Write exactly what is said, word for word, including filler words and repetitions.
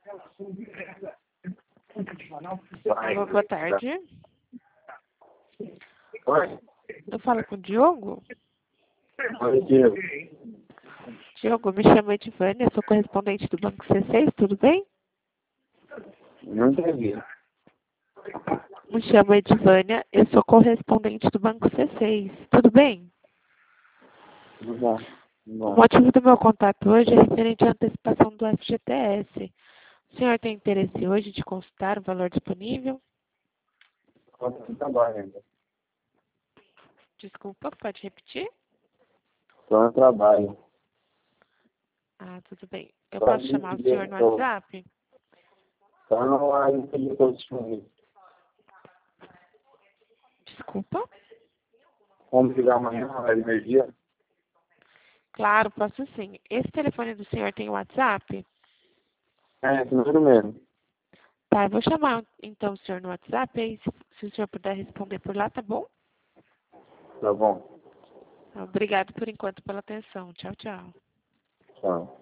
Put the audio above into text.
Alô, boa tarde. Oi? Eu falo com o Diogo? Oi, Diego. Diogo, me chamo Edivânia, sou correspondente do Banco C seis, tudo bem? Não entendi. Me chamo Edivânia, eu sou correspondente do Banco C seis, tudo bem? Tudo bom. Tudo O bom. motivo do meu contato hoje é referente à antecipação do F G T S. O senhor tem interesse hoje de consultar o valor disponível? Quanto trabalho ainda? Desculpa, pode repetir? Estou no trabalho. Ah, tudo bem. Eu Só posso vinte chamar o dias senhor no tô- WhatsApp? Só no horário que eu estou disponível. Desculpa? Vamos ligar amanhã, horário meio-dia? Claro, posso sim. Esse telefone do senhor tem WhatsApp? É, esse número mesmo. Tá, eu vou chamar então o senhor no WhatsApp, aí se, se o senhor puder responder por lá, tá bom? Tá bom. Obrigado por enquanto pela atenção. Tchau, tchau. Tchau.